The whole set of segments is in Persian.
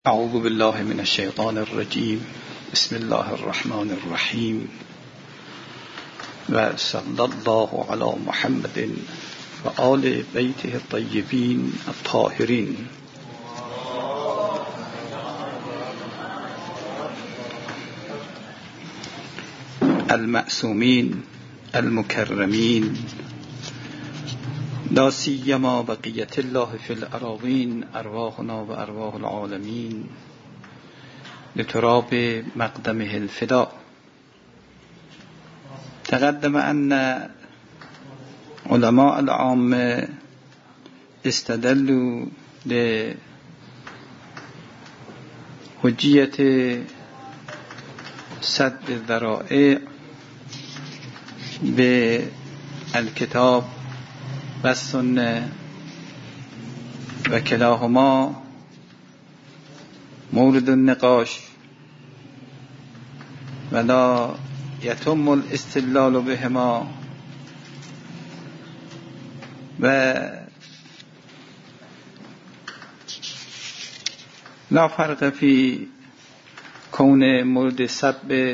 اعوذ بالله من الشیطان الرجیم. بسم الله الرحمن الرحیم و صلی الله علی محمد و آل بیته الطیبین الطاهرین. المعصومین المکرمین، لا سیما بقیت الله فی الاراضین، ارواحنا و ارواح العالمین لتراب مقدمه الفدا. تقدم ان علماء العامة استدلوا لحجیت سد الذرائع بالکتاب و السنه و کلاهما مورد النقاش ولا یتم الاستدلال بهما، و لا فرق فی کون مورد سب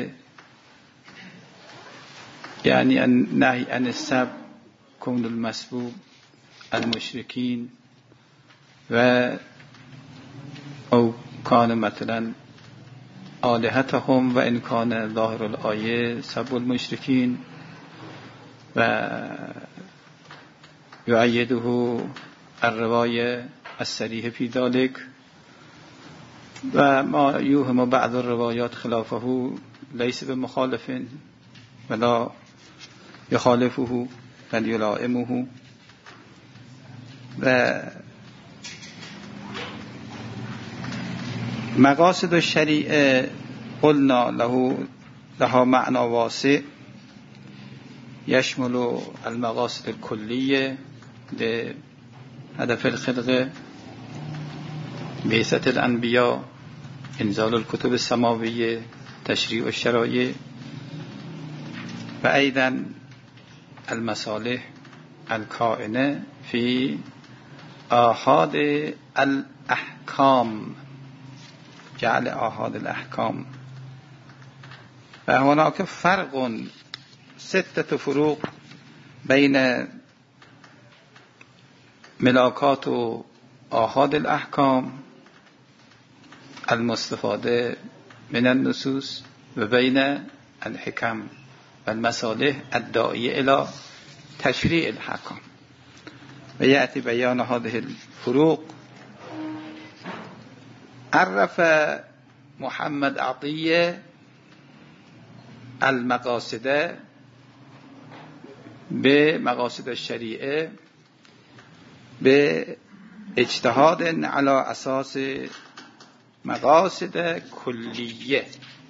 یعنی النهی عن السب کون المسبوب المشرکین و او کان مثلا آلهتهم و ان کان ظاهر الآیه سب المشرکین و یؤیده الروایه الصریح فی ذلک و ما یوهم بعض الروایات خلافه لیس بمخالف ولا یخالفه بل یلائمه. و مقاصد الشریعه قلنا لها معنى واسع يشمل المقاصد الكلية لهدف الخلق، بعثة الأنبياء، إنزال الكتب السماوية، تشريع الشرائع، و أيضا المصالح الكائنة في آحاد الأحكام، جعل آحاد الأحكام. فهناك فرق 6 فروق بين ملاكات آحاد الأحكام المستفادة من النصوص و بين الحكم والمصالح الداعية إلى تشريع الحكام، ويأتي بيان هذه الفروق. عرف محمد عطية المقاصد بمقاصد الشريعة باجتهاد على أساس مقاصد كلية،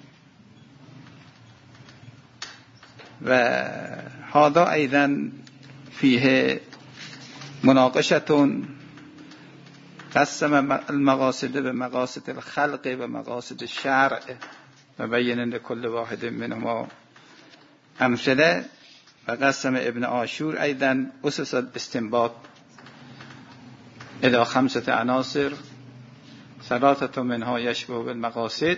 وهذا أيضا فيه مناقشة. قسم المقاصد بمقاصد الخلق ومقاصد الشرع وبين لكل واحد منهما أمثلة. وقسم ابن عاشور أيضا أسس الاستنباط إلى 5 عناصر، 3 منها يشبه بالمقاصد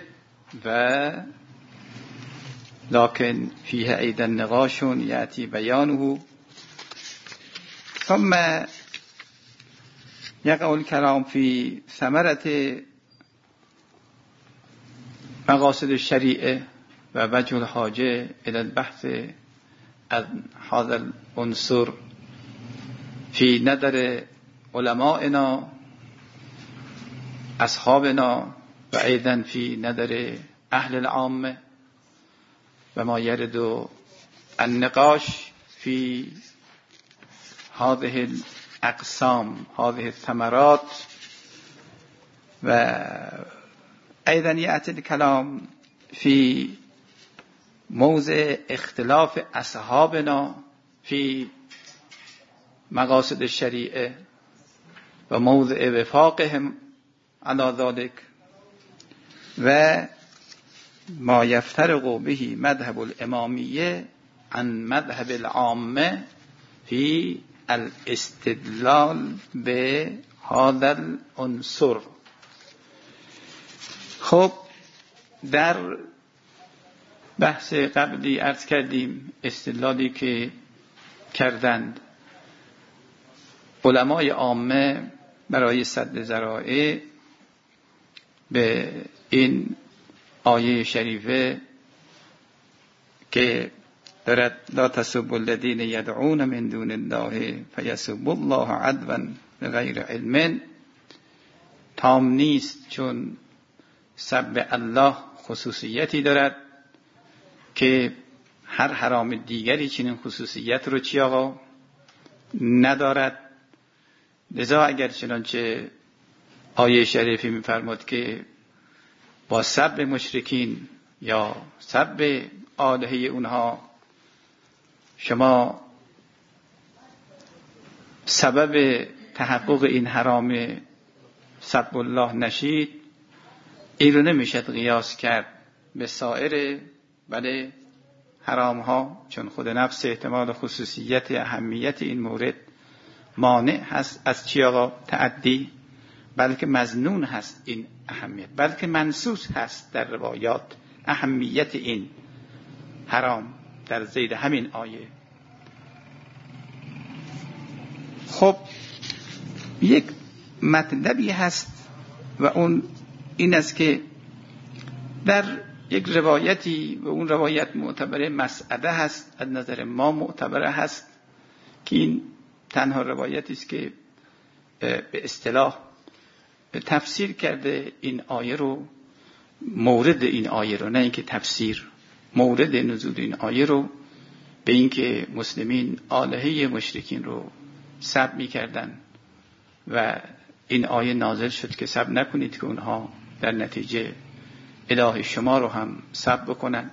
لكن فيها أيضا نقاش يأتي بيانه. ثم يقع الكلام في ثمرة مقاصد الشريعة ووجه الحاجة إلى البحث عن هذا العنصر في نظر علمائنا أصحابنا وأيضا في نظر أهل العامة، وما يرد النقاش في هذه الأقسام، هذه الثمرات. وأيضا يأتي الكلام في موضع اختلاف أصحابنا في مقاصد الشريعة وموضع وفاقهم على ذلك، وما يفترق به مذهب الإمامية عن مذهب العامة في الاستدلال به هذا العنصر. خب در بحث قبلی عرض کردیم استدلالی که کردند علمای عامه برای سد ذرائع به این آیه شریفه که دارد لا تسبوا الذین یدعون من دون الله فیسبوا الله عدوا بغیر علم تام نیست، چون سب الله خصوصیتی دارد که هر حرام دیگری چنین خصوصیت رو چی آقا ندارد. لذا اگر چنانچه آیه شریفی می‌فرماد که با سب مشرکین یا سب آلهه اونها شما سبب تحقق این حرام سب الله نشید، این رو نمیشد قیاس کرد به سایر بله حرام ها، چون خود نفس احتمال خصوصیت اهمیت این مورد مانع هست از چی آقا تعدی، بلکه مظنون هست این اهمیت، بلکه منصوص هست در روایات اهمیت این حرام در زید همین آیه. خب یک مطلبی هست و اون این است که در یک روایتی و اون روایت معتبره مسعده هست، از نظر ما معتبره هست که این تنها روایتی است که به اصطلاح تفسیر کرده این آیه رو، مورد این آیه رو، نه اینکه تفسیر، مورد نزول این آیه رو به اینکه مسلمین آلهه مشرکین رو سب می‌کردن و این آیه نازل شد که سب نکنید که اونها در نتیجه اله شما رو هم سب بکنن.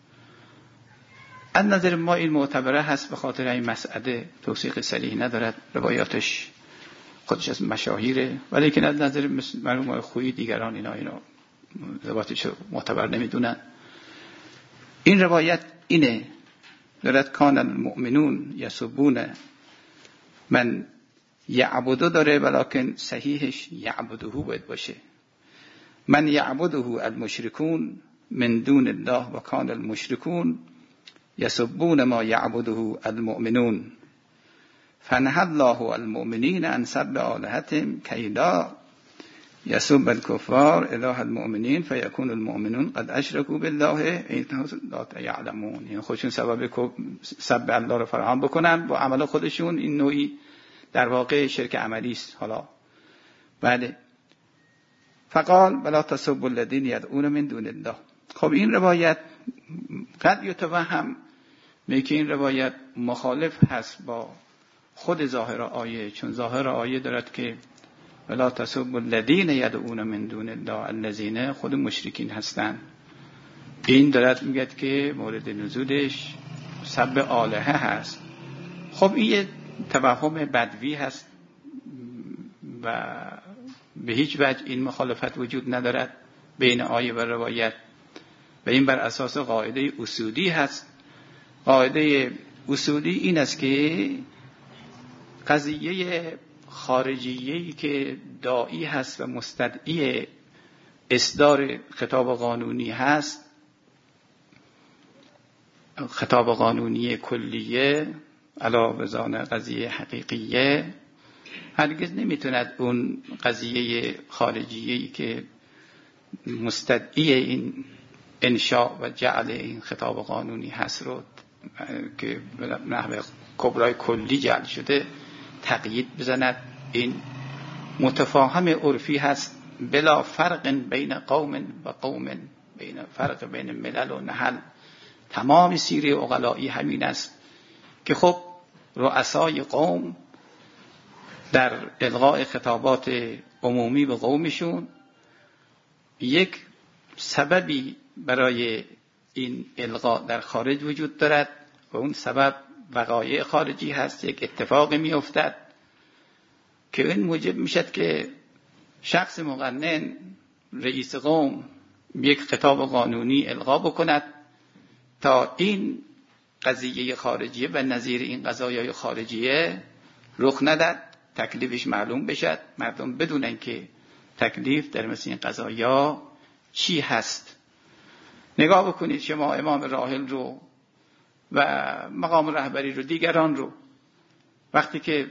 از نظر ما این معتبره هست به خاطر این مسعده توثیق صریح ندارد، روایاتش خودش از مشاهیره، ولی که از نظر مرحوم خویی دیگران اینا روایاتش معتبر نمیدونن. این روایت اینه دارد کان المؤمنون یسبون من یعبدو داره، ولیکن صحیحش یعبدوه باید باشه. من یعبده المشرکون من دون الله و کان المشرکون یسبون ما یعبده المؤمنون فنهى الله المؤمنین عن سب آلهتهم کی لا یسب الکفار اله المؤمنین فیکون المؤمنون قد اشرکوا بالله لا یعلمون. یعنی خودشون سبب سب الله رو فراهم بکنن با عمل خودشون، این نوعی در واقع شرک عملی است. حالا بله فقال ولا تسبوا الذين يدعون من دون الله. خب این روایت قد یتوهم میگه این روایت مخالف هست با خود ظاهر آیه، چون ظاهر آیه دارد که ولا تسبوا الذين يدعون من دون الله الذين خود مشرکین هستند. این دارد میگه که مورد نزولش سب آلهه هست. خب این توهم بدوی هست و به هیچ وجه این مخالفت وجود ندارد بین آیه و روایت و این بر اساس قاعده اصولی هست. قاعده اصولی این است که قضیه خارجیه‌ای که داعی هست و مستدعی اصدار خطاب قانونی هست، خطاب قانونی کلیه علاوه بر قضیه حقیقیه، هرگز نمیتوند اون قضیه خارجیه‌ای که مستدعی این انشاء و جعل این خطاب قانونی هست رو که نحوه کبرای کلی جعل شده تقیید بزند. این متفاهم عرفی هست بلا فرق بین قوم و قوم، بین فرق بین ملل و نحل. تمام سیره عقلایی همین است که خب رؤسای قوم در الغاء خطابات عمومی به قومشون یک سببی برای این الغاء در خارج وجود دارد و اون سبب وقایع خارجی هست. یک اتفاق می افتد که این موجب میشد که شخص مقنن رئیس قوم یک خطاب قانونی الغا بکند تا این قضیه خارجیه و نظیر این قضایای خارجیه رخ ندهد، تکلیفش معلوم بشد، مردم بدونن که تکلیف در مثل این قضایا چی هست. نگاه بکنید شما امام راحل رو و مقام رهبری رو، دیگران رو، وقتی که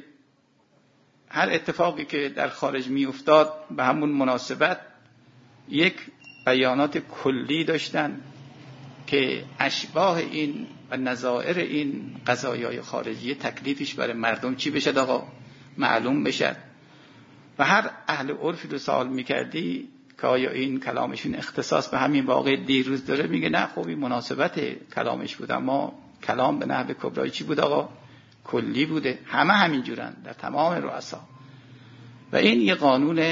هر اتفاقی که در خارج می افتاد به همون مناسبت یک بیانات کلی داشتن که اشباه این و نظائر این قضایای خارجی تکلیفش برای مردم چی بشد آقا معلوم بشد. و هر اهل عرفی رو سوال میکردی که آیا این کلامشون اختصاص به همین واقع دیروز داره، میگه نه خب این مناسبت کلامش بود، اما کلام به نحو کبرایی چی بود آقا؟ کلی بوده. همه همین جورن در تمام رؤسا. و این یه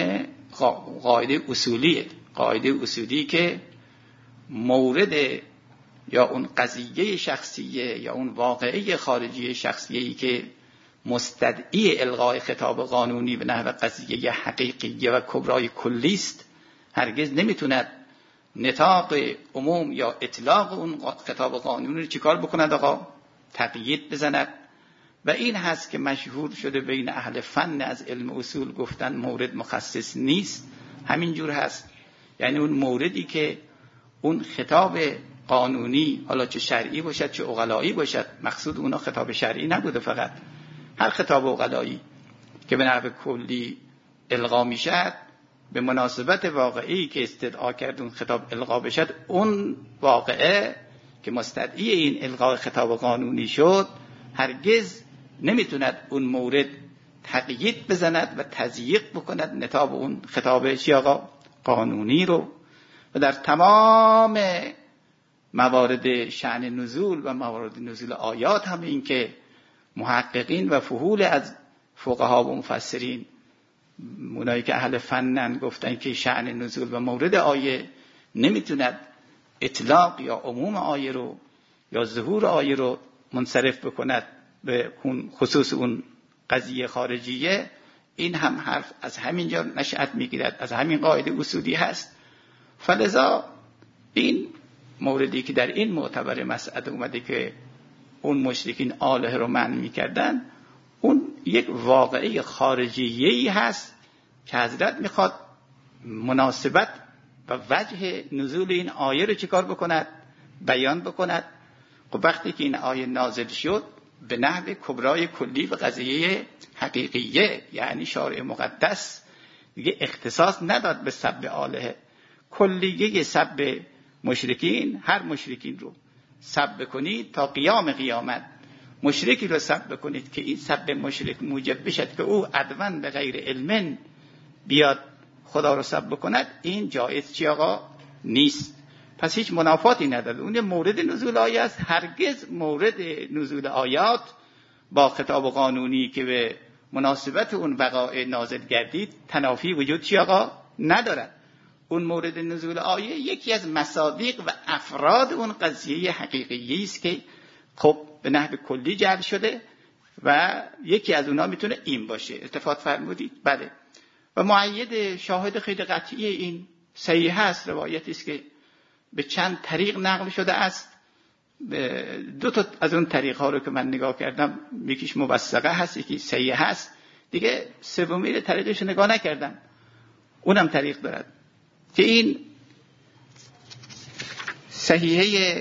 قاعده اصولیه، قاعده اصولی که مورد یا اون قضیه شخصیه یا اون واقعه خارجی شخصیه‌ای که مستدعی الغای خطاب قانونی به نحو قضیه حقیقیه و کبرای کلی است، هرگز نمیتوند نطاق عموم یا اطلاق اون خطاب قانونی رو چیکار بکند آقا؟ تقیید بزند. و این هست که مشهور شده بین اهل فن از علم اصول گفتن مورد مخصص نیست. همینجور هست، یعنی اون موردی که اون خطاب قانونی حالا چه شرعی باشد چه عقلایی باشد، مقصود اونا خطاب شرعی نبوده، فقط هر خطاب عقلایی که به نحو کلی القا میشد به مناسبت واقعی که استدعا کرد اون خطاب القا بشد، اون واقعه که مستدعی این القای خطاب قانونی شد هرگز نمیتوند اون مورد تقیید بزند و تضییق بکند نطاق اون خطاب چی آقا؟ قانونی رو. و در تمام موارد شأن نزول و موارد نزول آیات هم این که محققین و فحول از فقها و مفسرین، اونایی که اهل فنن، گفتن که شأن نزول و مورد آیه نمیتوند اطلاق یا عموم آیه رو یا ظهور آیه رو منصرف بکند به اون خصوص اون قضیه خارجیه. این هم حرف از همینجا نشأت میگیرد، از همین قاعده اصولی هست. فلذا این موردی که در این معتبر مسعد اومده که اون مشرکین آله رو منع میکردن، اون یک واقعه خارجیه‌ای هست که حضرت میخواد مناسبت و وجه نزول این آیه رو چیکار بکند؟ بیان بکند. خب وقتی که این آیه نازل شد به نحو کبرای کلی و قضیه حقیقیه، یعنی شارع مقدس دیگه اختصاص نداد به سب آله، کلیه سب مشرکین، هر مشرکین رو سب کنید تا قیام قیامت. مشرکی رو سب کنید که این سب مشرک موجب بشد که او عدواً به غیر علم بیاد خدا رو سب کند، این جایز چی آقا؟ نیست. پس هیچ منافاتی نداره. اون مورد نزول آیه است. هرگز مورد نزول آیات با خطاب قانونی که به مناسبت اون وقایع نازل گردید تنافی وجود چی آقا؟ ندارد. اون مورد نزول آیه یکی از مصادیق و افراد اون قضیه حقیقی است که خب به نحو کلی جعل شده و یکی از اونها میتونه این باشه. اتفاق فرمودید؟ بله. و مؤید شاهد خیلی قطعی این صحیح است، روایتی است که به چند طریق نقل شده است. دو تا از اون طریق ها رو که من نگاه کردم، یکیش موثقه هست، یکی صحیح هست، دیگه سومی طریقش نگاه نکردم، اونم طریق دارد که این صحیحه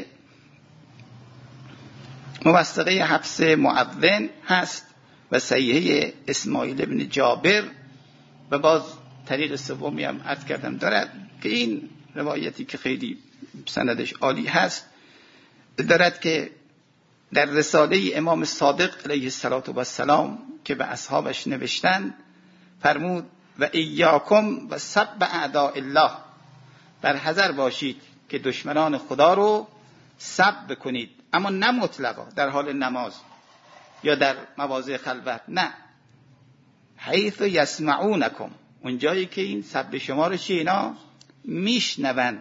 موثقه حفص معون هست و صحیحه اسماعیل ابن جابر و باز طریق سومی هم عرض کردم دارد که این روایتی که خیلی سندش عالی هست دارد که در رساله امام صادق علیه السلام که به اصحابش نوشتن فرمود و ایاکم و سب اعداء الله، در حذر باشید که دشمنان خدا رو سب کنید، اما نه مطلقا در حال نماز یا در مواضع خلوت، نه، حیث یسمعونکم، اون جایی که این سب شما رو چی اینا میشنون،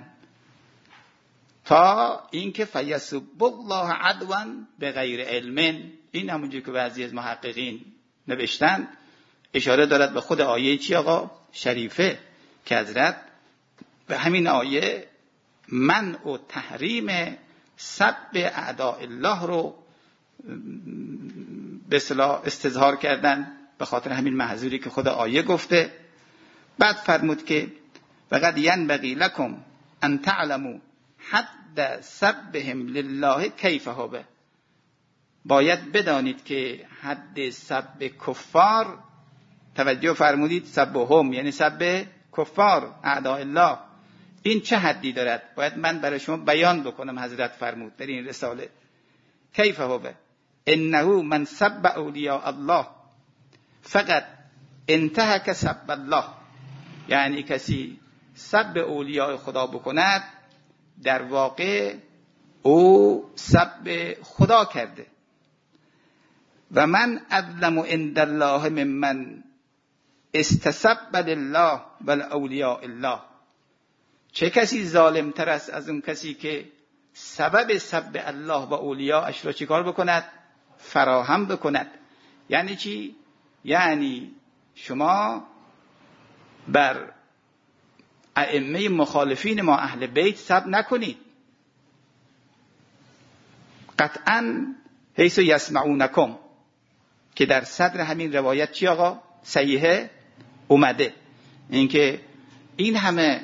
تا اینکه فیسب الله عدوا بغیر علم. این همونجوری که بعضی از محققین نوشتن اشاره دارد به خود آیه چی آقا؟ شریفه، که حضرت به همین آیه منع و تحریم سب اعداء الله رو به اصطلاح استظهار کردن به خاطر همین محذوری که خود آیه گفته. بعد فرمود که وقد ینبغی لکم ان تعلموا حد سبهم لله کیف هو. باید بدانید که حد سب کفار، توجه فرمودید، سبهم یعنی سب کفار اعداء الله، این چه حدی دارد؟ باید من برای شما بیان بکنم. حضرت فرمود در این رساله کیف هو انه من سب اولیاء الله فقط انتهک سب الله. یعنی کسی سب اولیاء خدا بکند در واقع او سب خدا کرده. و من اظلم عند الله ممن استسب لله و اولیاء الله. چه کسی ظالم تر است از اون کسی که سبب سب الله و اولیاءش را چیکار بکند؟ فراهم بکند. یعنی چی؟ یعنی شما بر ائمه مخالفین ما اهل بیت سب نکنید. قطعاً حیث یسمعونکم که در صدر همین روایت چی آقا؟ صحیحه اومده. اینکه این همه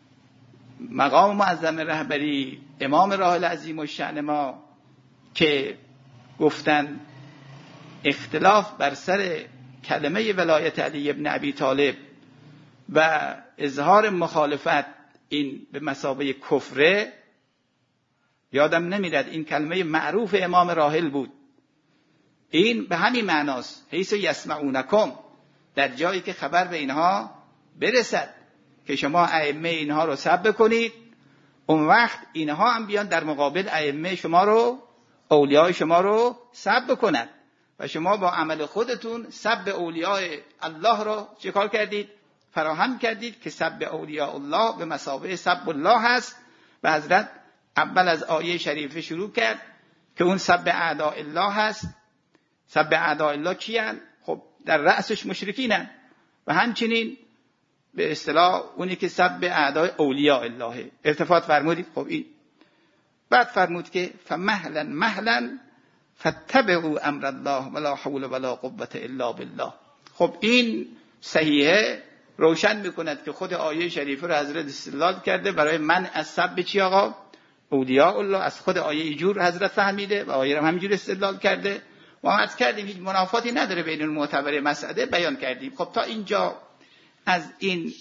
مقام معظم رهبری، امام راحل عظیم الشأن ما که گفتن اختلاف بر سر کلمه ولایت علی ابن ابی طالب و اظهار مخالفت این به مثابه کفره، یادم نمیرد این کلمه معروف امام راحل بود. این به همین معناست، حیث یسمعونکم، در جایی که خبر به اینها برسد که شما ائمه اینها رو سب کنید، اون وقت اینها هم بیان در مقابل ائمه شما رو، اولیاء شما رو سب کنند و شما با عمل خودتون سب اولیاء الله رو چیکار کردید؟ فراهم کردید که سب اولیاء الله به مثابه سب الله هست. و حضرت اول از آیه شریفه شروع کرد که اون سب اعداء الله هست. سب اعداء الله کیان؟ خب در رأسش مشرکینن و همچنین به اصطلاح اونی که سب اعداء اولیاء الله. التفات فرمودید. خب این بعد فرمود که فمهلا مهلا فاتبعوا امر الله ولا حول ولا قوة الا بالله. خب این صحیحه روشن میکند که خود آیه شریفه رو حضرت استدلال کرده برای من از سب چی آقا؟ اولیاء الله. از خود آیه اینجور حضرت فهمیده و آیه هم همینجور استدلال کرده و ما عرض کردیم هیچ منافاتی نداره بین المعتبر مسعده، بیان کردیم. خب تا اینجا از این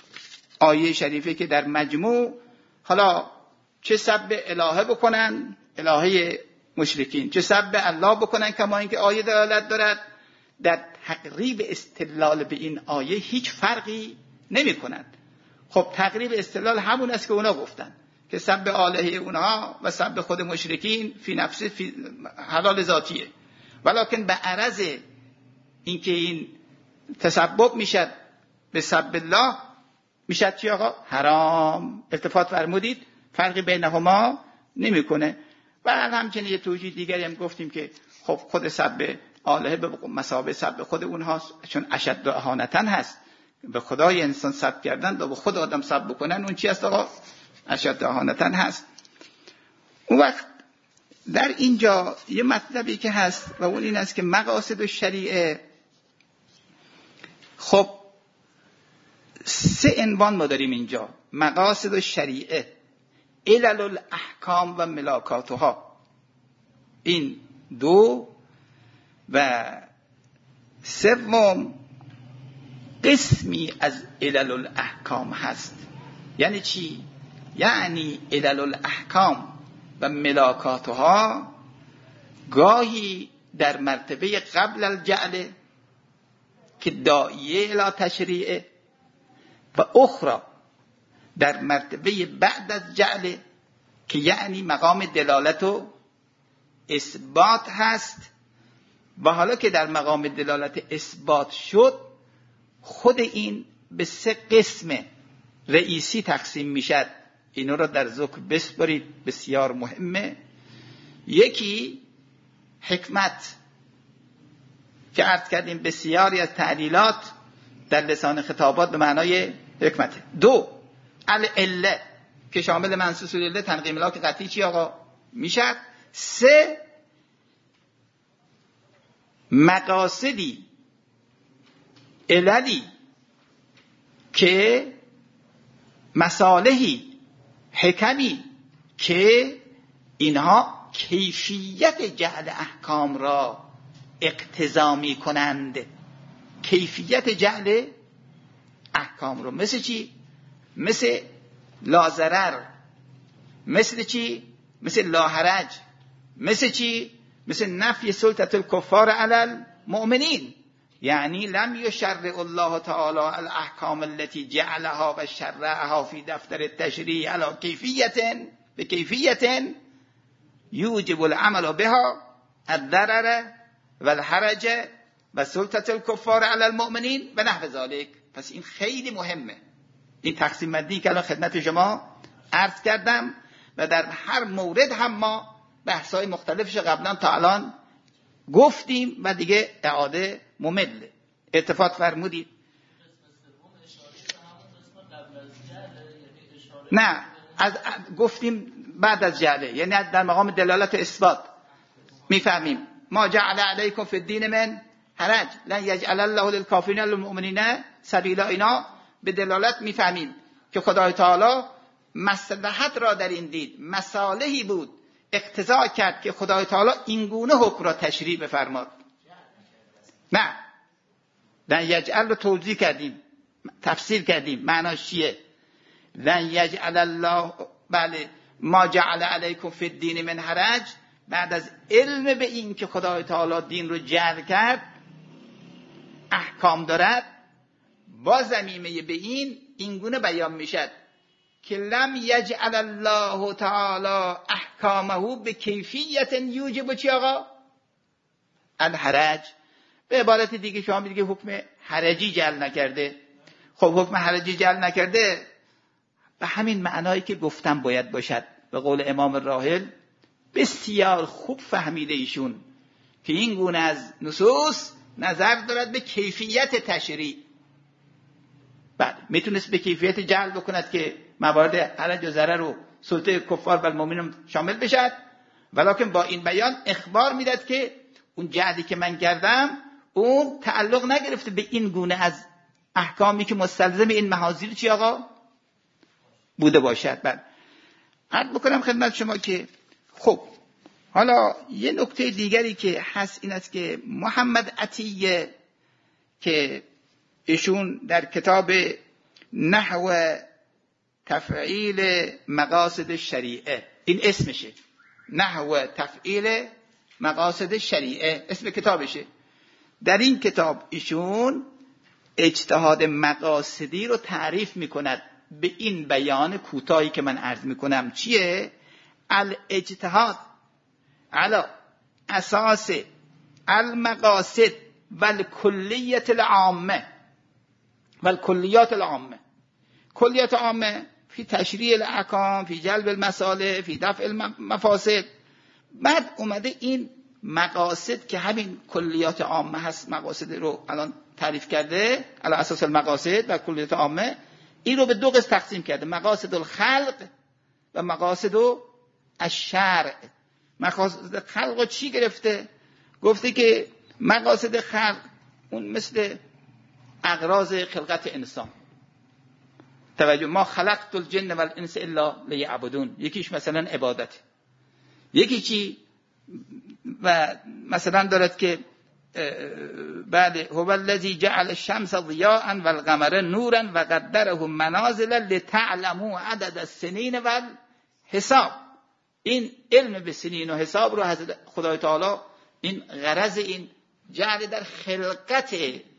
آیه شریفه که در مجموع حالا چه سب الهه بکنن، الهه مشرکین، چه سب الله بکنن کما اینکه آیه دلالت دارد، در تقریب استدلال به این آیه هیچ فرقی نمی کنند. خب تقریب استدلال همون است که اونا گفتن که سب الهه اونها و سب خود مشرکین فی نفسه حلال ذاتیه، ولکن به عرض اینکه این تسبب میشد به سب الله میشد چی آقا؟ حرام. التفات فرمودید، فرقی بینهما نمیکنه. و همچنین یه توجیه دیگری هم گفتیم که خب خود سب الهه به مثابه سب خود اونهاست، چون اشد اهانتن هست. به خدای انسان سب کردن و به خود آدم سب بکنن اون چی است آقا؟ اشد اهانتن هست. اون وقت در اینجا یه مطلبی که هست و اون این است که مقاصد الشریعه، خب 3 عنوان ما داریم اینجا. مقاصد الشریعه، علل الاحکام و ملاکاتها، این 2. و 3 قسمی از علل الاحکام هست. یعنی چی؟ یعنی علل الاحکام و ملاکاتها گاهی در مرتبه قبل الجعل که داعیه الی تشریعه و اخرى در مرتبه بعد از جعل که یعنی مقام دلالت و اثبات هست. و حالا که در مقام دلالت اثبات شد، خود این به 3 قسم رئیسی تقسیم میشد. اینو را در ذکر بسپارید، بسیار مهمه. یکی حکمت که عرض کردیم بسیاری از تعلیلات در لسان خطابات به معنای حکمت. 2 العله که شامل منصوص العله تنقیم الله که قطعی چی آقا میشد. 3 مقاصدی عللی که مصالحی حکمی که اینها کیفیت جعل احکام را اقتضا می کنند. کیفیت جعل احکام رو مثل چی؟ مثل لا ضرر، مثل چی؟ مثل لا حرج، مثل چی؟ مثل نفی سلطة الکفار علی المؤمنین. یعنی لم یشرع الله تعالی الاحکام التي جعلها و شرعها فی دفتر التشریع علی کیفیت، به کیفیت یوجب العمل بها الضرر و الحرج و سلطة الکفار علی المؤمنین و نحو ذلك. پس این خیلی مهمه، این تقسیم بندی که الان خدمت شما عرض کردم و در هر مورد هم ما بحث‌های مختلفش قبلا تا الان گفتیم و دیگه اعاده ممله. اتفاق فرمودید؟ نه، گفتیم بعد از جعله، یعنی در مقام دلالت اثبات میفهمیم ما جعل علیکم فی الدین من حرج لن یجعل الله للکافرین للمؤمنین سبیلا. اینا به دلالت میفهمیم که خدای تعالی مصلحت را در این دید، مصالحی بود اقتضا کرد که خدای تعالی اینگونه حکم را تشریع بفرماد. نه، لن یجعل رو توضیح کردیم، تفسیر کردیم معناش چیه. لن یجعل الله، بله، ما جعل علیکم فی الدین من حرج، بعد از علم به این که خدای تعالی دین رو جعل کرد، احکام دارد، با ضمیمه به اینگونه بیان میشد که لم یجعل الله تعالی احکامه به کیفیت یوجب چی آقا؟ الحرج. به عبارت دیگه شما میگه حکم حرجی جعل نکرده. خب حکم حرجی جعل نکرده به همین معنایی که گفتم باید باشد. به قول امام راحل بسیار خوب فهمیده ایشون که این گونه از نصوص نظر دارد به کیفیت تشریع. بعد میتونست به کیفیت جعل بکند که موارد حرج و ضرر و سلطه کفار و المؤمنین شامل بشد، ولکن با این بیان اخبار میداد که اون جعلی که من کردم اون تعلق نگرفته به این گونه از احکامی که مستلزم این محاذیر چی آقا بوده باشد. بعد عرض بکنم خدمت شما که خب حالا یه نکته دیگری که هست این است که محمد عطیه که ایشون در کتاب نحو تفعیل مقاصد شریعه، این اسمشه، نحو تفعیل مقاصد شریعه اسم کتابشه، در این کتاب ایشون اجتهاد مقاصدی رو تعریف میکند به این بیان کوتاهی که من عرض میکنم. چیه؟ الاجتهاد علی اساس المقاصد والکلیت العامه والکلیات العامه. کلیات عامه فی تشریع الاحکام، فی جلب المصالح، فی دفع المفاسد. بعد اومده این مقاصد که همین کلیات عامه هست، مقاصد رو الان تعریف کرده علی اساس المقاصد و کلیات عامه. این رو به دو قسم تقسیم کرده، مقاصد الخلق و مقاصد الشرع. مقاصد خلق رو چی گرفته؟ گفته که مقاصد خلق اون مثل اغراض خلقت انسان. توجه، ما خلقت الجن والانس الا لیعبدون. یکیش مثلا عبادت، یکی چی و مثلا دارد که بعد هو الذی جعل الشمس ضیاء والقمر نورا وقدره منازل لتعلموا عدد السنین والحساب. این علم به سنین و حساب رو حضرت خدای تعالی این غرض این جعل در خلقت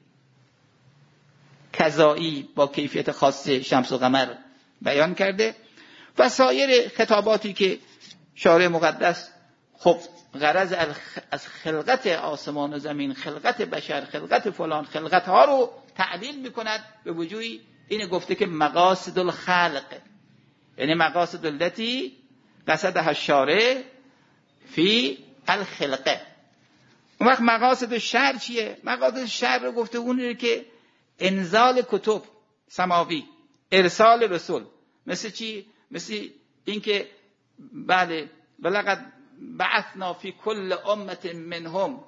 کذایی با کیفیت خاص شمس و قمر بیان کرده و سایر خطاباتی که شارع مقدس خب غرض از خلقت آسمان و زمین، خلقت بشر، خلقت فلان، خلقت ها رو تعلیل میکند به وجوهی. اینه گفته که مقاصد الخلق، یعنی مقاصد التي قصدها الشارع فی الخلقه. اون وقت مقاصد الشرع چیه؟ مقاصد الشرع رو گفته اونه که انزال کتب سماوی، ارسال رسول. مثل چی؟ مثل اینکه بله ولقد بعثنا فی کل امت منهم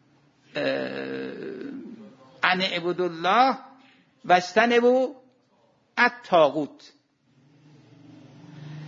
ان اعبدوا الله واجتنبوا الطاغوت.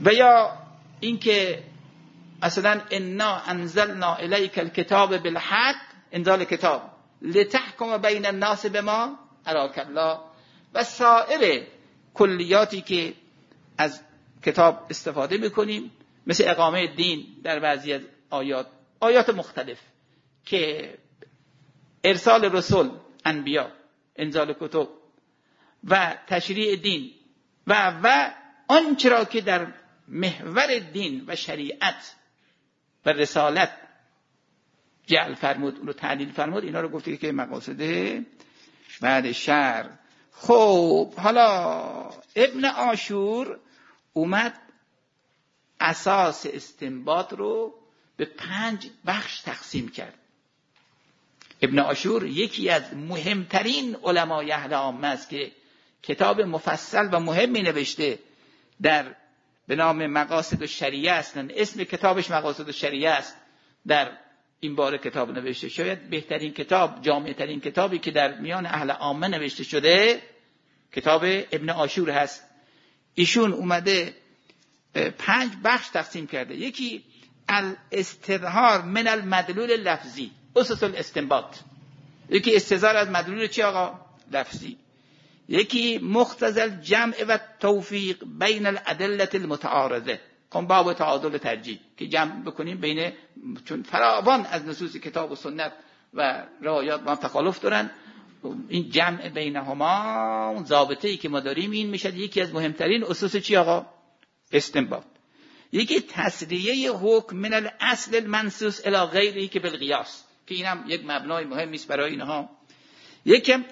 و یا اینکه مثلا انا انزلنا الیک الکتاب بالحق، انزال کتاب لتحکم بین الناس بما اراک الله، و سایر کلیاتی که از کتاب استفاده میکنیم، مثل اقامه دین در بعضی از آیات مختلف که ارسال رسول، انبیا، انزال کتب و تشریع دین و آنچه را که در محور دین و شریعت و رسالت جعل فرمود، اون رو تعلیل فرمود، اینا رو گفته که مقاصده بعد شرع. خب حالا ابن عاشور اومد اساس استنباط رو به 5 بخش تقسیم کرد. ابن عاشور یکی از مهمترین علمای اهل عامه است که کتاب مفصل و مهمی نوشته به نام مقاصد الشریعه است. اسم کتابش مقاصد الشریعه است. در این باره کتاب نوشته، شاید بهترین کتاب، جامع‌ترین کتابی که در میان اهل عامه نوشته شده کتاب ابن عاشور هست. ایشون اومده 5 بخش تقسیم کرده. یکی الاستظهار من المدلول لفظی، اسس الاستنباط. یکی استظهار از مدلول چی آقا؟ لفظی. یکی مقتضی الجمع و توفیق بین الادله المتعارضه، کن باب تعادل ترجیح، که جمع بکنیم بین، چون فراوان از نصوص کتاب و سنت و روایات با هم تخالف دارن، این جمع بینهما اون ضابطه‌ای که ما داریم این میشه یکی از مهمترین اسس چی آقا؟ استنباط. یکی تسریه حکم من الاصل المنصوص الی غیره که بالقیاس، که اینم یک مبنای مهمی است برای اینها. یکم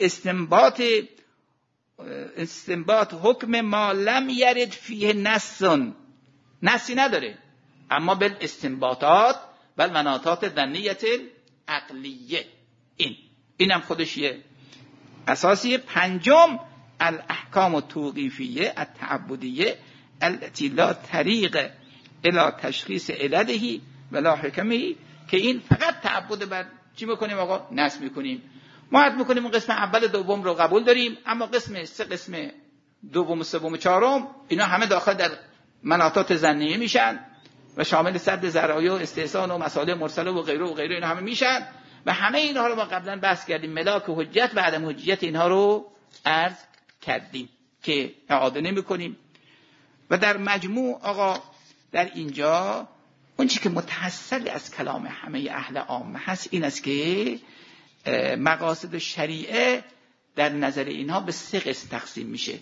استنباط حکم ما لم یرد فیه نصی نداره، اما بل استنباطات بل مناطات ظنیت عقلیه، اینم خودش یه اساسی. 5 الاحکام التوقیفیه التعبدیه التي لا طریق الی تشخیص علته ولا حکمه، که این فقط تعبد بر چی میکنیم آقا؟ نص میکنیم. ما حد میکنیم اون قسم اول دوم رو قبول داریم، اما قسم دوم سوم چهارم اینا همه داخل در مناطات ظنیه میشن و شامل سد ذرایع و استحسان و مسائل مرسله و غیره و غیره اینا همه میشن، و همه اینها رو ما قبلا بحث کردیم، ملاک و حجت و عدم حجت اینها رو عرض کردیم که اعاده نمیکنیم. و در مجموع آقا در اینجا اون چیزی که متحصل از کلام همه اهل عامه هست این است که مقاصد شریعه در نظر اینها به 3 قسم تقسیم میشه.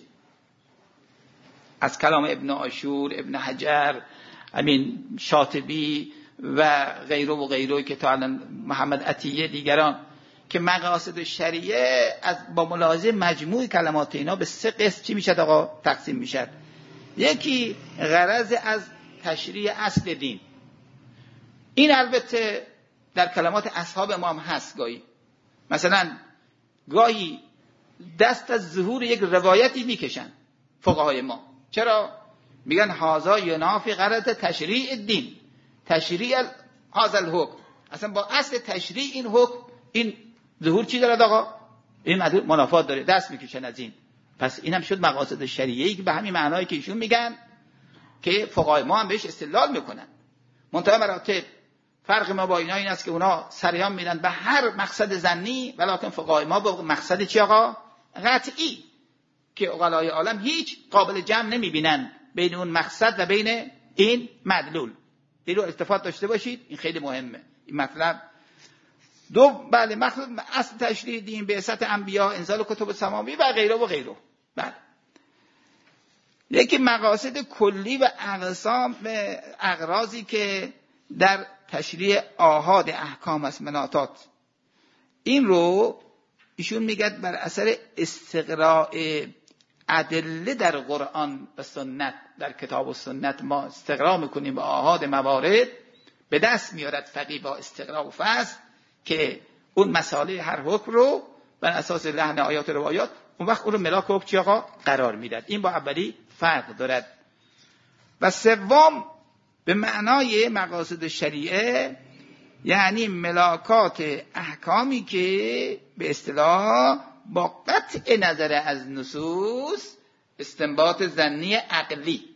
از کلام ابن عاشور، ابن حجر، امین شاطبی و غیره و غیره که تا الان محمد عطیه دیگران، که مقاصد شریعه از با ملاحظه مجموع کلمات اینا به 3 قسم چی میشه آقا؟ تقسیم میشه. یکی غرض از تشریع اصل دین، این البته در کلمات اصحاب ما هم هست. مثلا گاهی دست از ظهور یک روایتی میکشن فقهای ما. چرا؟ میگن هذا ینافی غرض تشریع الدین، تشریع هذا الحکم. اصلا با اصل تشریع این حکم، این ظهور چی داره آقا؟ این منافات داره، دست میکشن از این. پس اینم شد مقاصد شریعه‌ای که به همین معنایی که ایشون میگن که فقهای ما هم بهش استدلال میکنن. منتها مراتب فرق ما با اینا این است که اونا سریان میدن به هر مقصد ظنی، ولکن فقهای ما به مقصد چی آقا؟ قطعی، که عقلای عالم هیچ قابل جمع نمیبینن بین اون مقصد و بین این مدلول. این رو التفات داشته باشید، این خیلی مهمه این مطلب. بله، مقصد اصل تشریع دین، بعثت انبیا، انزال کتب سماوی و غیره و غیره. بله. یکی مقاصد کلی و اقسام اغراضی که در تشریع آحاد احکام است، مناطات. این رو ایشون میگه بر اثر استقراء ادله در قرآن و سنت، در کتاب و سنت ما استقراء میکنیم به آحاد موارد، به دست میارد فقیه با استقراء و فصل که اون مسائل هر حکم رو بر اساس لحن آیات و روایات اون وقت اون رو ملاک حکم چی آقا؟ قرار میداد. این با اولی فرق دارد. و سوم به معنای مقاصد شریعه یعنی ملاکات احکامی که به اصطلاح با قطع نظر از نصوص استنباط ظنی عقلی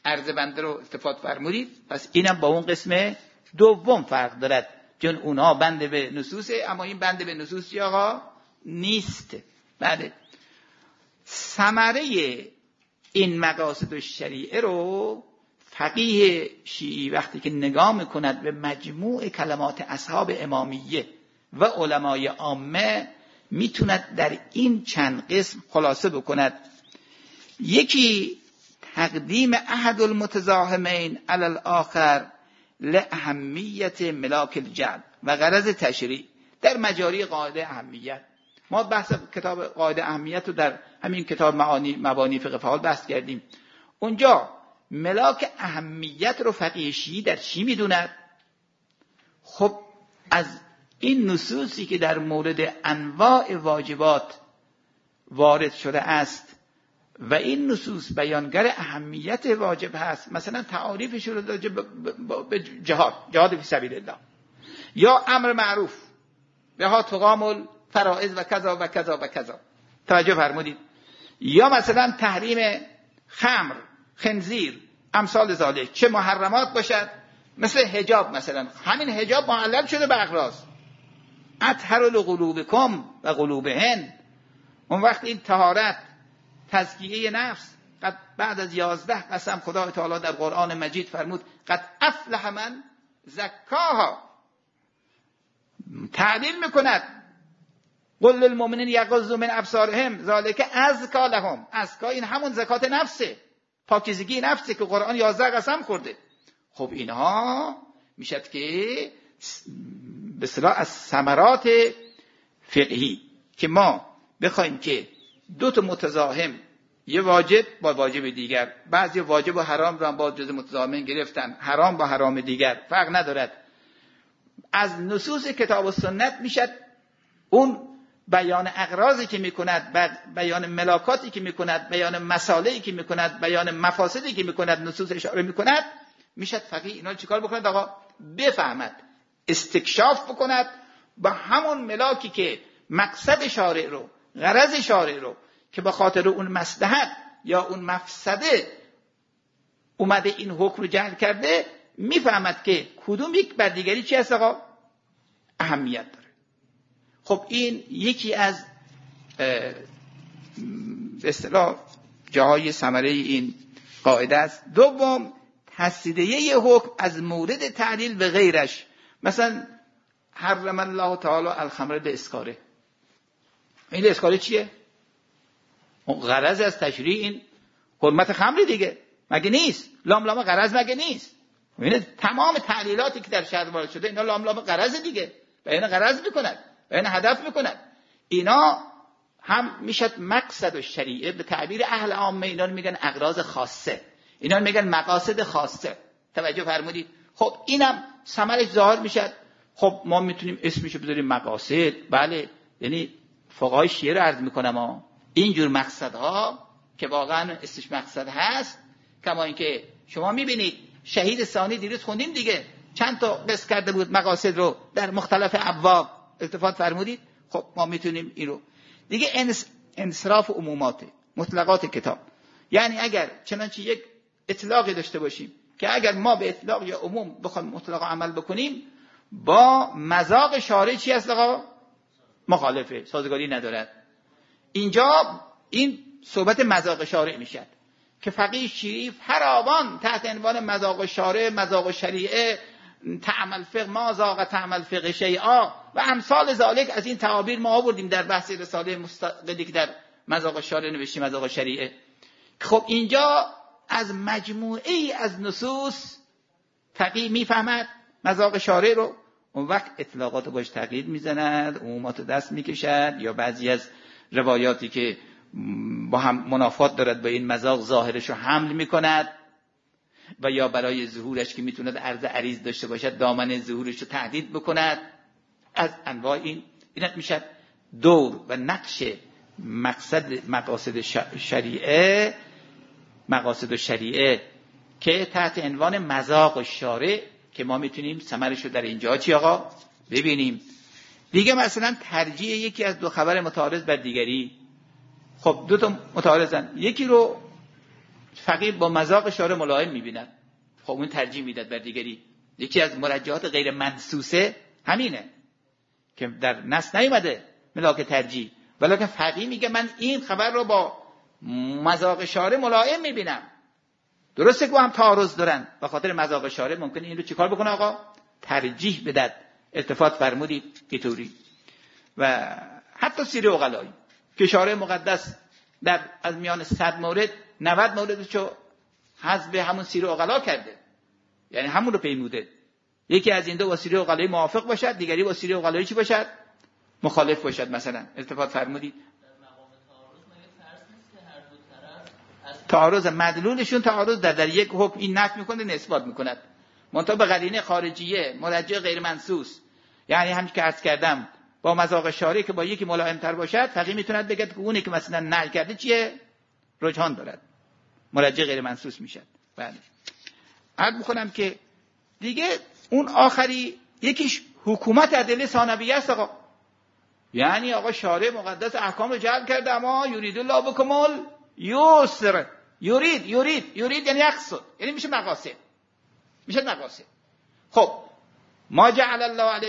عرض بنده رو التفات فرمودید. پس اینم با اون قسم دوم فرق دارد، چون اونها بنده به نصوصه، اما این بنده به نصوص چی آقا؟ نیست. بله. ثمره این مقاصد الشریعه رو فقیه شیعی وقتی که نگاه میکند به مجموع کلمات اصحاب امامیه و علمای عامه میتوند در این چند قسم خلاصه بکند. یکی تقدیم احد المتزاحمین علی الاخر لاهمیت ملاک الجلب و غرض تشریع در مجاری قاعده اهمیت. ما بحث کتاب قاعده اهمیت رو در همین کتاب مبانی فقه فعال بحث کردیم. اونجا ملاک اهمیت رو فقیه شیعی در چی میدوند؟ خب از این نصوصی که در مورد انواع واجبات وارد شده است و این نصوص بیانگر اهمیت واجب هست، مثلا تعاریفش رو داده به جهاد فی سبیل الله، یا امر معروف به ها تقام الفرائض و کذا و کذا و کذا، توجه فرمودید، یا مثلا تحریم خمر، خنزیر، امثال ذالک، چه محرمات باشد، مثل حجاب، مثلا همین حجاب معلل شده به اغراض اطهر لقلوبکم و قلوبهن. اون وقت این طهارت، تزکیه نفس، قد بعد از 11 قسم خدا تعالی در قرآن مجید فرمود قد افلح من زکاها، تعدیل میکند قل للمؤمنین یغضوا من ابصارهم ذلک ازکا لهم. ازکا این همون زکات نفسه، پاکیزگی نفسه که قرآن 11 قسم خورده. خب اینها میشد که به اصطلاح از ثمرات فقهی که ما بخوایم که دو تا متزاحم، یه واجب با واجب دیگر، بعضی واجب و حرام رو هم با جز متزاحمین گرفتن، حرام با حرام دیگر فرق ندارد، از نصوص کتاب و سنت میشد اون بیان اغراضی که میکند، بیان ملاکاتی که میکند، بیان مسائلی که میکند، بیان مفاسدی که میکند، نصوص اشاره میکند، میشد فقیه اینا رو چیکار بکند آقا؟ بفهمد، استکشاف بکند با همون ملاکی که مقصد شارع رو، غرض شارع رو که به خاطر اون مصلحت یا اون مفسده اومده این حکم رو جعل کرده، میفهمد که کدوم یک بر دیگری چی هست آقا؟ اهمیت داره. خب این یکی از به اصطلاح جاهای ثمره این قاعده است. دوم تسدیه حکم از مورد تعلیل به غیرش، مثلا حرم الله تعالی الخمر به اسکاره. این اسکاره چیه؟ غرض از تشریع این حرمت خمر دیگه، مگه نیست؟ لام غرض مگه نیست؟ ببینید تمام تعلیلاتی که در شرع وارد شده اینا لام غرض دیگه، بیان غرض میکند، بیان هدف میکند. اینا هم میشد مقصد و شریعه، به تعبیر اهل عامه اینا میگن اغراض خاصه، اینا میگن مقاصد خاصه. توجه فرمودید؟ خب اینم ثمرش ظاهر میشد. خب ما میتونیم اسمشو بذاریم مقاصد، بله، یعنی فقهای شیعه رو عرض میکنم اینجور مقصدها که واقعا اسمش مقصد هست، کما اینکه شما میبینید شهید ثانی دیروز خوندیم دیگه، چند تا قسم کرده بود مقاصد رو در مختلف ابواب، التفات فرمودید. خب ما میتونیم این رو دیگه انصراف عمومات مطلقات کتاب، یعنی اگر چنانچه یک اطلاقی داشته باشیم که اگر ما به اطلاق یا عموم بخوایم مطلق عمل بکنیم، با مذاق شارع چی هست آقا؟ مخالفه، سازگاری ندارد. اینجا این صحبت مذاق شارع میشد که فقیه شیعی فراوان تحت عنوان مذاق شارع، مذاق شریعه، تعمل فقه، ما ذاق تعمل فقه شیعا و امثال ذالک، از این تعابیر ما آوردیم در بحث رساله مستقلی که در مذاق شارع نوشتیم، مذاق شریعه. خب اینجا از مجموعه ای از نصوص فقیه میفهمد مذاق شارع رو، اون وقت اطلاقات رو باش تقیید میزند، عمومات دست میکشد، یا بعضی از روایاتی که با هم منافات دارد با این مذاق ظاهرش رو حمل میکند، و یا برای ظهورش که میتوند عرض عریض داشته باشد دامن ظهورش رو تهدید بکند. از انواع این میشد دور و نقش مقاصد شریعه، مقاصد شریعه که تحت عنوان مذاق شارع که ما میتونیم ثمرش رو در اینجا چی آقا ببینیم. دیگه مثلا ترجیح یکی از دو خبر متعارض بر دیگری. خب دو تا متعارضن، یکی رو فقیه با مذاق شارع ملائم میبیند، خب اون ترجیح میداد بر دیگری. یکی از مرجحات غیر منصوصه همینه که در نص نیومده ملاک ترجیح، ولیکن فقیه میگه من این خبر رو با مذاق شارع ملائم میبینم. درسته که هم تعارض دارن، به خاطر مذاق شارع ممکنه این رو چیکار بکنه آقا؟ ترجیح بدد. التفات فرمودید اینطوری. و حتی سیر عقلایی که شارع مقدس در از میان 100 مورد 90 موردشو حذف همون سیر عقلا کرده، یعنی همون رو پیموده. یکی از این دو با سیر عقلایی موافق باشد، دیگری با سیر عقلایی چی باشد؟ مخالف باشد. مثلا التفات فرمودید تعارض مدلولشون تعارض در یک حکم این نفی میکنه نسبت میکند، منتها به قرینه خارجیه مرجع غیر منصوص. یعنی همین که عرض کردم با مذاق شارع که با یکی ملائم تر باشد، فقیه میتوند بگه که اونی که مثلا نهی کرده چیه؟ رجحان دارد، مرجع غیر منصوص میشد. بله عرض میکنم که دیگه اون آخری یکیش حکومت ادله ثانویه است آقا. یعنی آقا شارع مقدس احکام رو جلب کرده، اما یرید الله بکم اليسر. یرید یعنی یقصد، یعنی میشه مقاصد، میشه مقاصد. خب ما جعل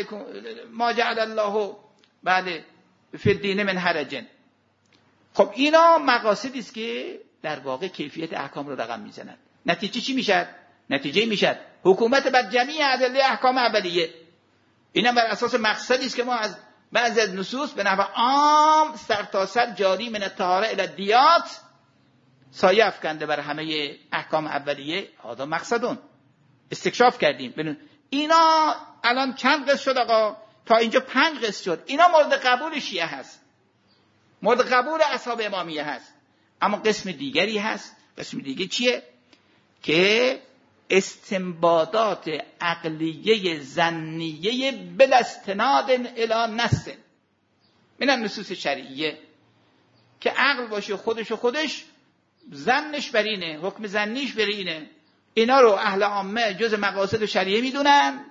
الله بله فی الدین من حرج. خب اینا مقاصدی است که در واقع کیفیت احکام رو رقم میزنند. نتیجه چی میشد؟ نتیجه میشد حکومت بر جمیع ادله احکام اولیه. اینا بر اساس مقصدی است که ما از بعضی از نصوص به نحو عام سرتاسر جاری من الطهاره الی الدیات سایه افکنده بر همه احکام اولیه. هذا مقصدون استکشاف کردیم. اینا الان چند قسم شد آقا؟ تا اینجا 5 قسم شد. اینا مورد قبول شیعه هست، مورد قبول اصحاب امامیه هست. اما قسم دیگری هست. قسم دیگه چیه؟ که استنباطات عقلیه ظنیه بلا استناد الی نص من النصوص شرعیه، که عقل باشه خودش ظنش بر اینه، حکم ظنیش بر اینه. اینا رو اهل عامه جز مقاصد شرعیه میدونن،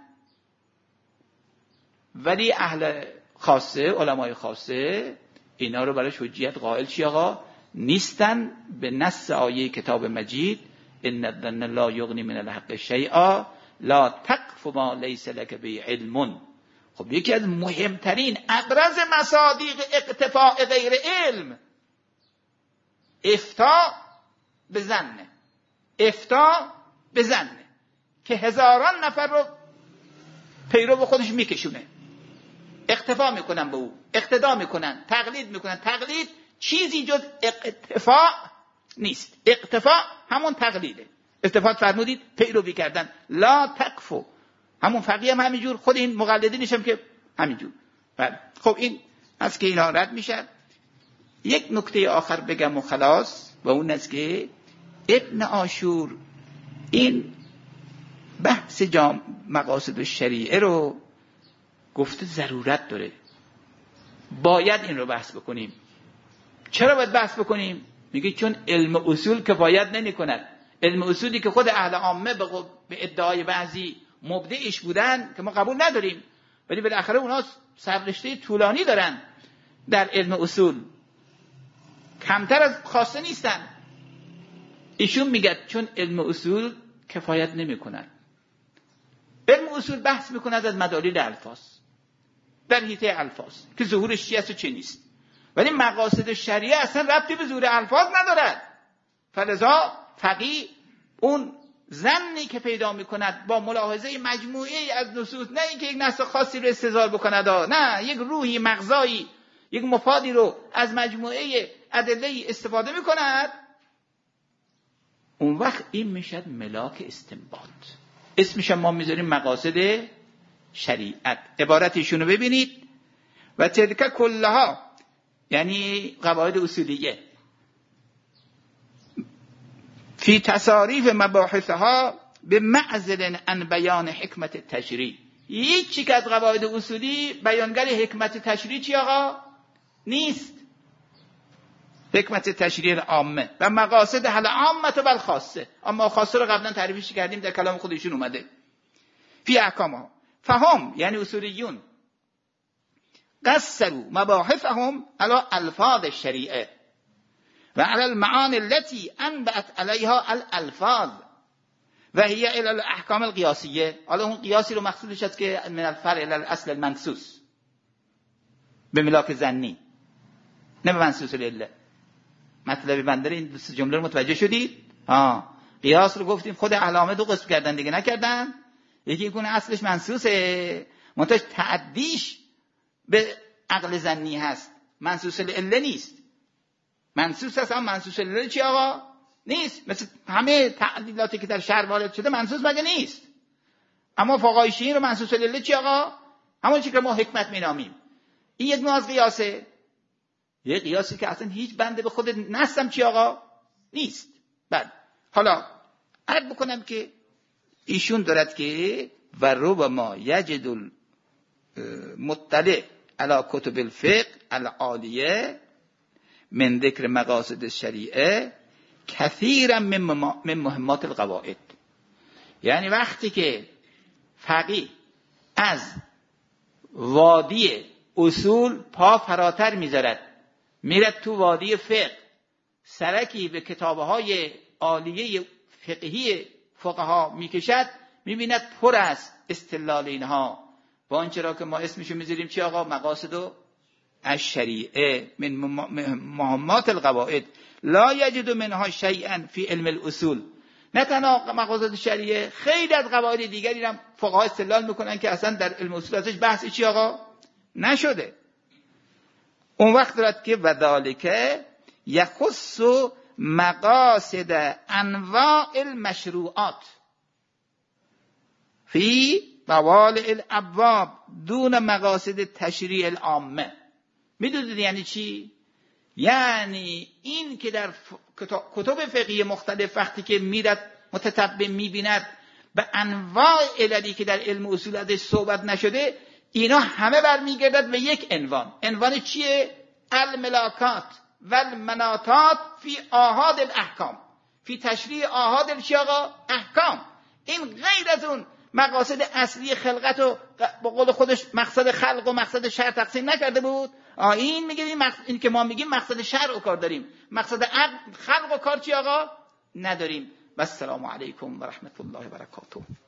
ولی اهل خاصه، علمای خاصه، اینا رو برای حجیت قائل چی آقا؟ نیستن به نص آیه کتاب مجید ان الظن لا یغنی من الحق شیئا لا تقف ما لیس لک به علم. خب یکی از مهمترین ابرز مصادیق اقتفاء غیر علم افتاء به ظن، که هزاران نفر رو پیرو به خودش میکشونه، اقتفا میکنن به او، اقتدا میکنن، تقلید میکنن. تقلید چیزی جز اقتفاء نیست. اقتفاء همون تقلیده. استفاده فرمودید پیروی کردن. لا تکفو همون فقیه هم همینجور، خود این مقلدینش هم که همینجور. بله خب این از که اینا رد میشه. یک نکته آخر بگم و خلاص، و اون است که ابن عاشور این بحث مقاصد الشریعه رو گفته ضرورت داره، باید این رو بحث بکنیم. چرا باید بحث بکنیم؟ میگه چون علم اصول کفایت نمی کند. علم اصولی که خود اهل عامه به ادعای بعضی مبدعش بودن که ما قبول نداریم، ولی بالاخره اونا سررشته طولانی دارن در علم اصول، کمتر از خاصه نیستن. ایشون میگه چون علم اصول کفایت نمی کند. علم اصول بحث میکند از مدالیل الفاظ، در حیطه الفاظ که ظهورش چی است و چی نیست، ولی مقاصد شریعه اصلا ربطی به ظهور الفاظ ندارد. فلذا فقیه اون ظنی که پیدا میکند با ملاحظه مجموعی از نصوص، نه اینکه یک نص خاصی رو استدلال بکند، نه یک روحی مغزایی، یک مفادی رو از مجموعه ادله استفاده میکند، اون وقت این میشد ملاک استنباط. اسمش ما میذاریم مقاصد شریعت. عبارتشون رو ببینید. و تلک کلها یعنی قواعد اصولیه فی تصاریف مباحثها به معزل عن بیان حکمت تشریع. هیچی که از قواعد اصولی بیانگر حکمت تشریع چی آقا؟ نیست. حکمت تشریع عامه و مقاصد هل عامه و الخاصه. اما خاصه رو قبلا تعریفش کردیم، در کلام خودشون اومده. فی احکامها فهم یعنی اصولیون قصروا مباحثهم علی الفاظ الشریعه و علی المعانی التي انبأت علیها الالفاظ و هي الى الاحکام القیاسیه. حالا اون قیاسی رو مقصودش است که من الفرع الى الاصل المنصوص به ملاک ظنی، نه به منصوص العله. مطلب بنده این دو جمله رو متوجه شدید؟ قیاس رو گفتیم خود علامه دو قسم کردن دیگه، نکردن؟ یکی میگه اصلش منصوصه، منتهی تعدیش به عقل ظنی هست، منصوص العله نیست. منصوص هست، اما منصوص العله چی آقا؟ نیست. مثل همه تعدیلاتی که در شرع وارد شده منصوص مگه نیست؟ اما فقهای شیعی رو منصوص العله چی آقا؟ همون چیزی که ما حکمت مینامیم. این یک نوع از قیاسه. یه قیاسی که اصلا هیچ بنده به خود نستم چی آقا؟ نیست. بعد حالا عرض بکنم که ایشون دارد که و ربما یجد المطلع علی کتب الفقه العالیه من ذکر مقاصد الشریعه کثیرا من مهمات القواعد. یعنی وقتی که فقیه از وادی اصول پا فراتر میذارد، میرد تو وادی فقه، سرکی به کتابهای عالیه فقهی فقها میکشد، میبیند پر از استدلال اینها با آنچه را که ما اسمشو میذاریم چی آقا؟ مقاصد الشریعه من مهمات القواعد لا یجد منها شیئا فی علم الاصول. نه تنها مقاصد شریعه، خیلی از قواعد دیگری هم فقها استدلال میکنن که اصلا در علم اصول ازش بحثی چی آقا نشده. اون وقت دارد که وذالک یخص مقاصد انواع المشروعات فی طوال الابواب دون مقاصد تشریع العامه. میدونید یعنی چی؟ یعنی این که در کتب فقهی مختلف وقتی که میرد متتبع میبیند به انواع عللی که در علم اصول ازش صحبت نشده، اینا همه برمیگردد به یک عنوان. عنوان چیه؟ الملاکات و المناطات فی آحاد الاحکام، فی تشریع آحاد چی آقا؟ احکام. این غیر از اون مقاصد اصلی خلقت و به قول خودش مقصد خلق و مقصد شرع تقسیم نکرده بود. این میگه این که ما میگیم مقصد شرع و کار داریم، مقصد خلق و کار چی آقا نداریم. و السلام علیکم و رحمت الله و برکاته.